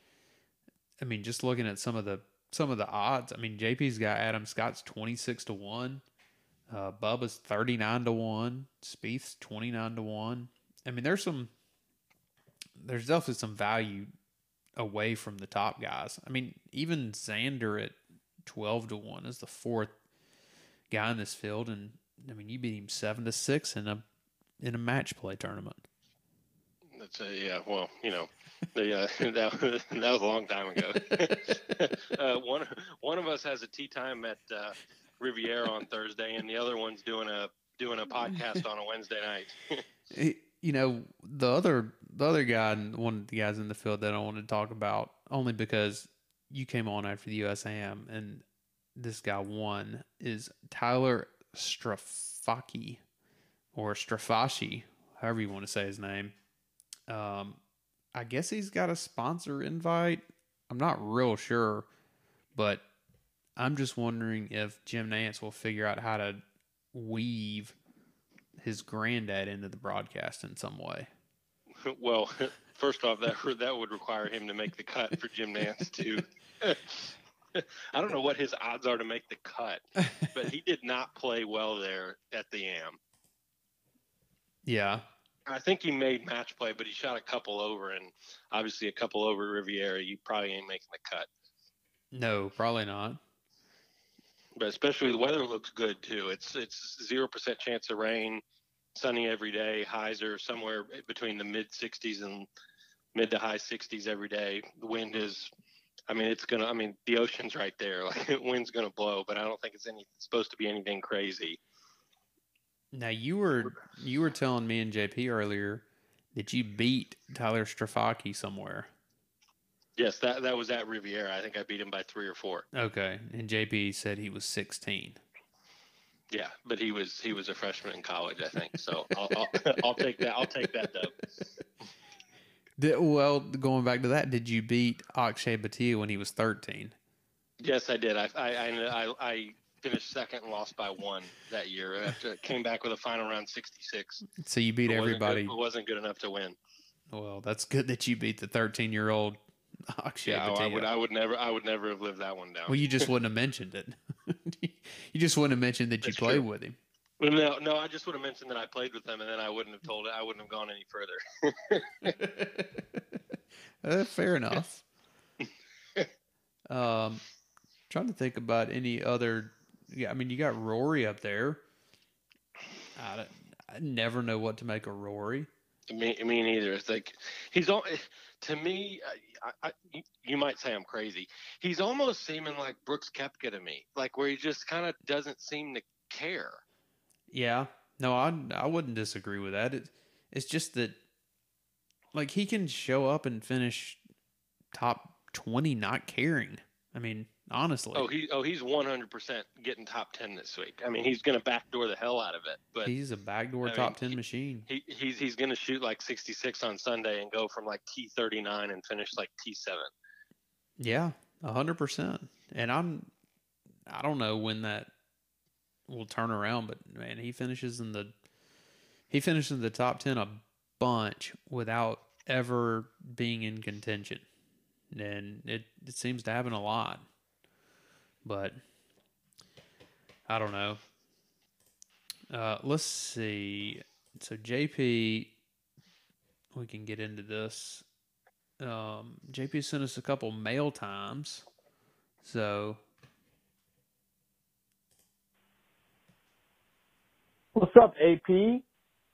I mean, just looking at some of the some of the odds. I mean, J P's got Adam Scott's twenty six to one. Uh, Bubba's thirty nine to one. Spieth's twenty nine to one. I mean, there's some. There's definitely some value away from the top guys. I mean, even Xander at twelve to one is the fourth guy in this field, and I mean, you beat him seven to six in a in a match play tournament. That's a, yeah. Well, you know, the, uh, that, that was a long time ago. uh, one one of us has a tea time at uh, Riviera on Thursday, and the other one's doing a doing a podcast on a Wednesday night. You know, the other the other guy, one of the guys in the field that I wanted to talk about, only because you came on after the U S A M, and this guy won, is Tyler Strafaki, or Strafashi, however you want to say his name. Um, I guess he's got a sponsor invite. I'm not real sure, but I'm just wondering if Jim Nantz will figure out how to weave his granddad into the broadcast in some way. Well, first off, that that would require him to make the cut for Jim Nantz too. I don't know what his odds are to make the cut, but he did not play well there at the A M. Yeah. I think he made match play, but he shot a couple over, and obviously a couple over at Riviera, you probably ain't making the cut. No, probably not. But especially the weather looks good too. It's it's zero percent chance of rain, sunny every day. Highs are somewhere between the mid sixties and mid to high sixties every day. The wind is, I mean, it's gonna. I mean, the ocean's right there. Like, the wind's gonna blow, but I don't think it's any it's supposed to be anything crazy. Now you were you were telling me and J P earlier that you beat Tyler Strafaki somewhere. Yes, that that was at Riviera. I think I beat him by three or four. Okay, and J P said he was sixteen. Yeah, but he was he was a freshman in college, I think. So I'll I'll, I'll take that. I'll take that dub. Did, well, going back to that, did you beat Akshay Bhatia when he was thirteen? Yes, I did. I I I, I finished second and lost by one that year. After came back with a final round sixty-six. So you beat it everybody. Good, it wasn't good enough to win. Well, that's good that you beat the thirteen-year-old Akshay yeah, Bhatia. I would. I would never. I would never have lived that one down. Well, you just wouldn't have mentioned it. You just wouldn't have mentioned that you That's played true. with him. Well, no, no. I just would have mentioned that I played with him, and then I wouldn't have told it. I wouldn't have gone any further. uh, fair enough. um, trying to think about any other. Yeah, I mean, you got Rory up there. I, don't- I never know what to make of Rory. Me, me neither. It's like he's all to me. I, I, you might say I'm crazy. He's almost seeming like Brooks Koepka to me, like where he just kind of doesn't seem to care. Yeah, no, I I wouldn't disagree with that. It, it's just that, like, he can show up and finish top twenty, not caring. I mean, honestly. Oh, he oh he's one hundred percent getting top ten this week. I mean, he's going to backdoor the hell out of it. But he's a backdoor I top mean, ten he, machine. He he's he's going to shoot like sixty-six on Sunday and go from like T thirty-nine and finish like T seven. Yeah, a hundred percent. And I'm, I don't know when that will turn around, but man, he finishes in the, he finishes in the top ten a bunch without ever being in contention, and it it seems to happen a lot. But I don't know. Uh, let's see. So J P, we can get into this. Um, J P sent us a couple mail times. So what's up, A P?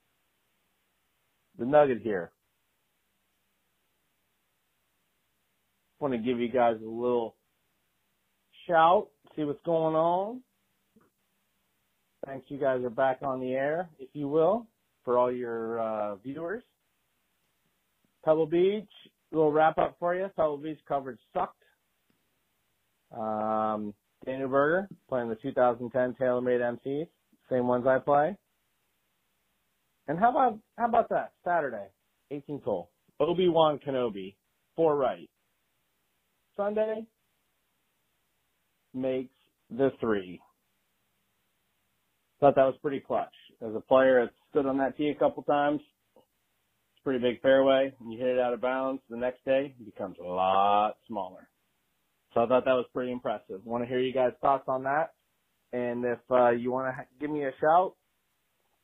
The Nugget here. Want to give you guys a little shout, see what's going on. Thanks, you guys are back on the air, if you will, for all your uh, viewers. Pebble Beach, little wrap up for you. Pebble Beach coverage sucked. Um, Daniel Berger playing the two thousand ten TaylorMade M Cs, same ones I play. And how about how about that Saturday, eighteenth hole, Obi-Wan Kenobi, four right. Sunday makes the three. Thought that was pretty clutch. As a player that stood on that tee a couple times, it's a pretty big fairway. When you hit it out of bounds the next day, it becomes a lot smaller. So I thought that was pretty impressive. Want to hear you guys' thoughts on that. And if uh, you want to ha- give me a shout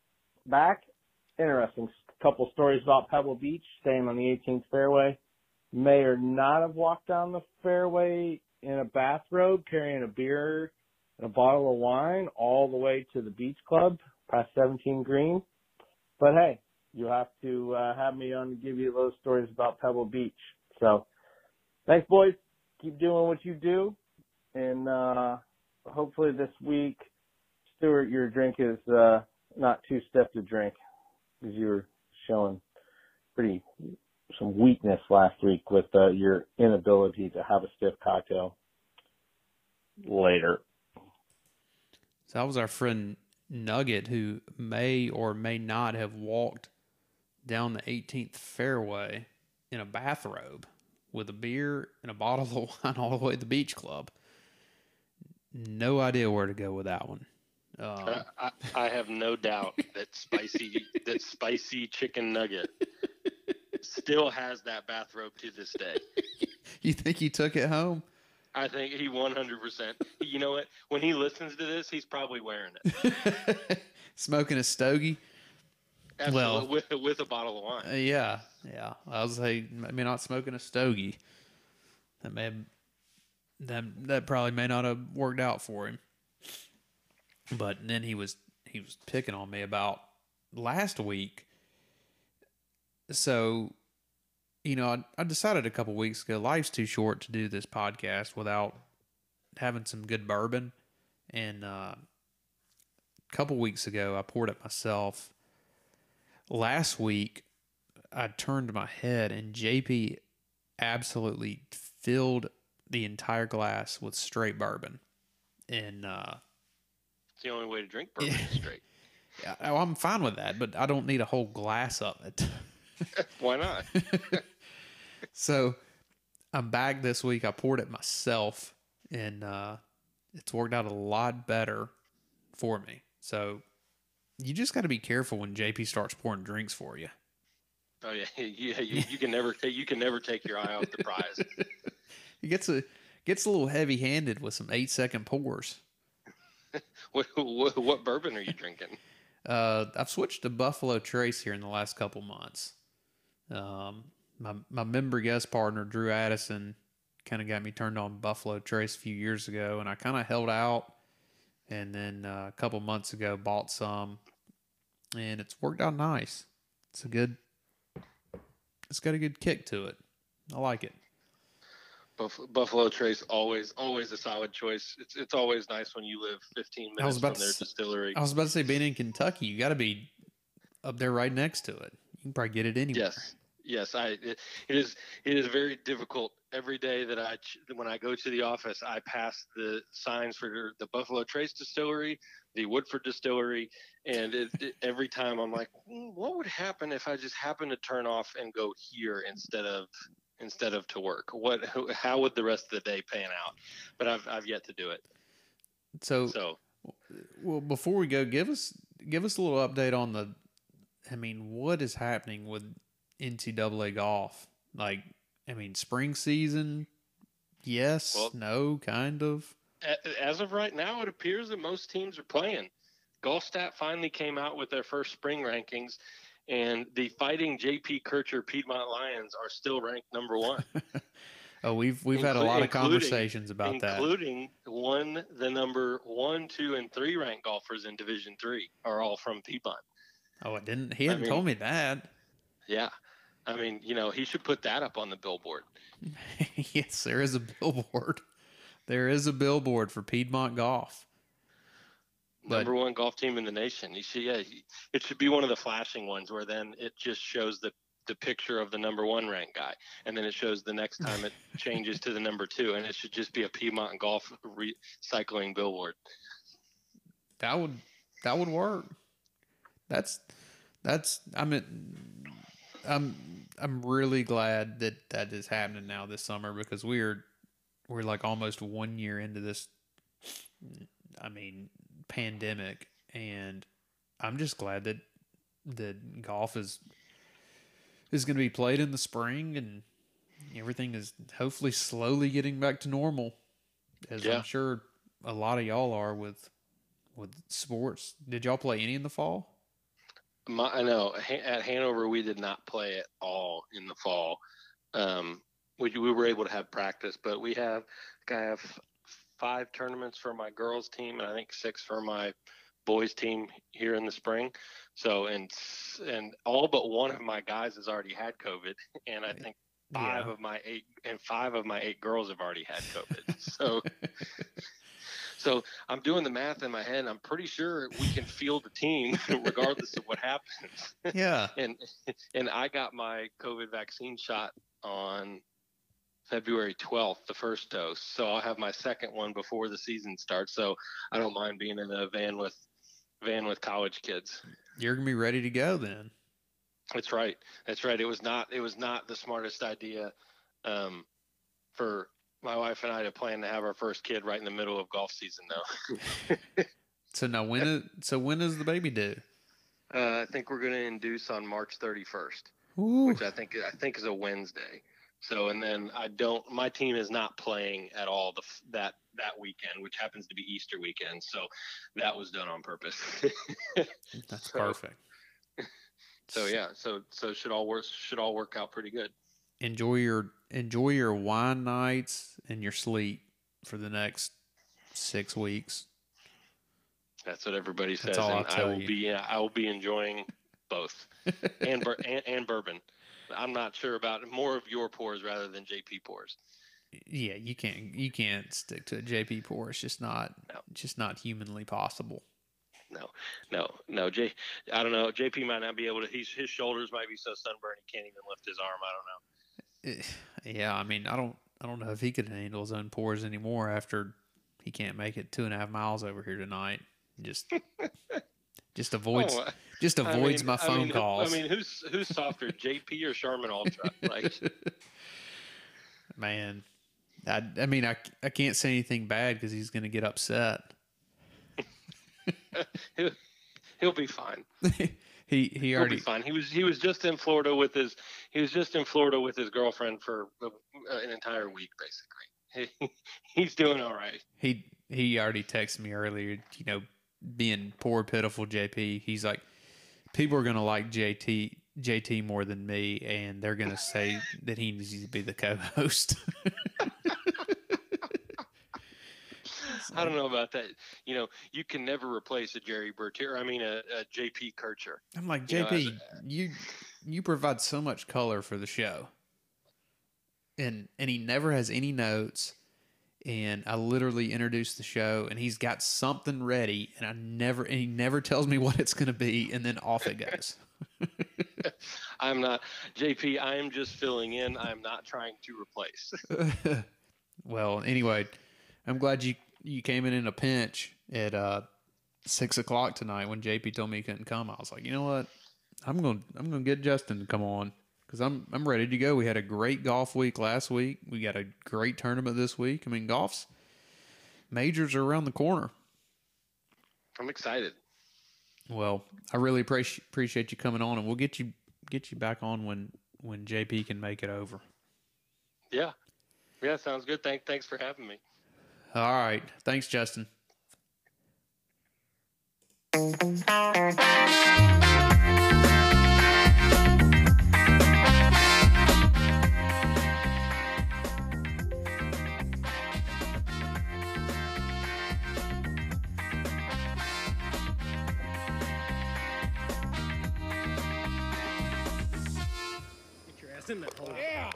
back, interesting couple stories about Pebble Beach, staying on the eighteenth fairway. may or not have walked down the fairway in a bathrobe carrying a beer and a bottle of wine all the way to the beach club past seventeen green. But hey, you'll have to uh, have me on to give you those stories about Pebble Beach. So thanks, boys. Keep doing what you do. And uh, hopefully this week, Stuart, your drink is uh, not too stiff to drink, because you were showing pretty some weakness last week with uh, your inability to have a stiff cocktail later. So that was our friend Nugget, who may or may not have walked down the eighteenth fairway in a bathrobe with a beer and a bottle of wine all the way to the beach club. No idea where to go with that one. Um, I, I have no doubt that spicy that spicy chicken nugget still has that bathrobe to this day. You think he took it home? I think he one hundred percent. You know what? When he listens to this, he's probably wearing it. Smoking a stogie? Absolutely, Well, with, with a bottle of wine. Uh, yeah, yeah. I was say, I mean, not smoking a stogie. That may have, that that probably may not have worked out for him. But then he was he was picking on me about last week. So, you know, I, I decided a couple weeks ago, life's too short to do this podcast without having some good bourbon. And uh, a couple weeks ago, I poured it myself. Last week, I turned my head and J P absolutely filled the entire glass with straight bourbon. And uh, it's the only way to drink bourbon straight. Yeah, oh, I'm fine with that, but I don't need a whole glass of it. Why not? So I'm back this week. I poured it myself, and uh, it's worked out a lot better for me. So you just got to be careful when J P starts pouring drinks for you. Oh yeah, yeah. You, you can never take you can never take your eye off the prize. He gets a gets a little heavy handed with some eight second pours. what, what what bourbon are you drinking? Uh, I've switched to Buffalo Trace here in the last couple months. Um, my my member guest partner Drew Addison kind of got me turned on Buffalo Trace a few years ago, and I kind of held out. And then uh, a couple months ago, bought some, and it's worked out nice. It's a good. It's got a good kick to it. I like it. Buff- Buffalo Trace always always a solid choice. It's it's always nice when you live fifteen I was minutes about from their to, distillery. I was about to say, being in Kentucky, you got to be up there right next to it. You can probably get it anywhere. Yes, yes. I it, it is it is very difficult. Every day that I when I go to the office, I pass the signs for the Buffalo Trace Distillery, the Woodford Distillery, and it, it, every time I'm like, hmm, what would happen if I just happened to turn off and go here instead of instead of to work? What how would the rest of the day pan out? But I've I've yet to do it. So, So well, before we go, give us give us a little update on the. I mean, what is happening with N C double A golf? Like, I mean, spring season, yes, Well, no, kind of. as of right now, it appears that most teams are playing. GolfStat finally came out with their first spring rankings, and the Fighting J P Kircher Piedmont Lions are still ranked number one. Oh, we've we've Inclu- had a lot of including- conversations about that. Including one, the number one, two, and three ranked golfers in Division Three are all from Piedmont. Oh, I didn't. He I hadn't mean- told me that. Yeah, I mean, you know, he should put that up on the billboard. Yes, there is a billboard. There is a billboard for Piedmont Golf. But Number one golf team in the nation. He should, yeah, he, it should be one of the flashing ones where then it just shows the the picture of the number one ranked guy, and then it shows the next time it changes to the number two, and it should just be a Piedmont Golf recycling billboard. that would that would work. That's that's I mean I'm I'm really glad that that is happening now this summer, because we're we're like almost one year into this. I mean, pandemic, and I'm just glad that that golf is is going to be played in the spring, and everything is hopefully slowly getting back to normal, as Yeah. I'm sure a lot of y'all are with with sports. Did y'all play any in the fall? My, I know Ha- at Hanover we did not play at all in the fall. Um, we we were able to have practice, but we have I have five tournaments for my girls team, and I think six for my boys team here in the spring. So and and all but one of my guys has already had COVID, and I think five Yeah. of my eight and five of my eight girls have already had COVID. So. So I'm doing the math in my head, and I'm pretty sure we can field the team regardless of what happens. Yeah. and and I got my COVID vaccine shot on February twelfth, the first dose. So I'll have my second one before the season starts. So I don't mind being in a van with van with college kids. You're gonna be ready to go then. That's right. That's right. It was not it was not the smartest idea um, for my wife and I to plan to have our first kid right in the middle of golf season, though. So now when is so when is the baby due? Uh, I think we're going to induce on March thirty-first, Ooh. which I think I think is a Wednesday. So, and then I don't. My team is not playing at all the that that weekend, which happens to be Easter weekend. So, that was done on purpose. That's so, perfect. So yeah, so so should all work should all work out pretty good. Enjoy your enjoy your wine nights and your sleep for the next six weeks. That's what everybody says, That's all and I'll I tell will you. be I will be enjoying both, and, bur- and and bourbon. I'm not sure about more of your pours rather than J P pours. Yeah, you can't you can't stick to a J P pour. It's just not No. just not humanly possible. No, no, no. J, I don't know. J P might not be able to. He's his shoulders might be so sunburned he can't even lift his arm. I don't know. Yeah, I mean, I don't I don't know if he could handle his own pours anymore after he can't make it two and a half miles over here tonight. Just just avoids Oh, just I avoids mean- my I phone mean, who- calls. I mean, who's who's softer, J P or Charmin Ultra? Like, Man, I I mean, I I can't say anything bad because he's gonna get upset. he'll, he'll be fine. he he He'll already be fine. He was he was just in Florida with his he was just in Florida with his girlfriend for uh, an entire week, basically. He, he's doing all right. he he already texted me earlier. You know, being poor pitiful J P. He's like, people are gonna like J T J T more than me, and they're gonna say that he needs to be the co-host. I don't know about that. You know, you can never replace a Jerry Bertier. I mean, a, a J P Kircher. I'm like, You J know, P, as you you provide so much color for the show, and and he never has any notes. And I literally introduced the show, and he's got something ready, and I never and he never tells me what it's going to be, and then off it goes. I'm not J P. I am just filling in. I'm not trying to replace. Well, anyway, I'm glad you you came in in a pinch at uh, six o'clock tonight when J P told me he couldn't come. I was like, you know what, I'm gonna I'm gonna get Justin to come on because I'm I'm ready to go. We had a great golf week last week. We got a great tournament this week. I mean, golf's majors are around the corner. I'm excited. Well, I really appreciate appreciate you coming on, and we'll get you get you back on when when J P can make it over. Yeah, yeah, sounds good. Thank thanks for having me. All right, thanks, Justin. Get your ass in that hole. Yeah.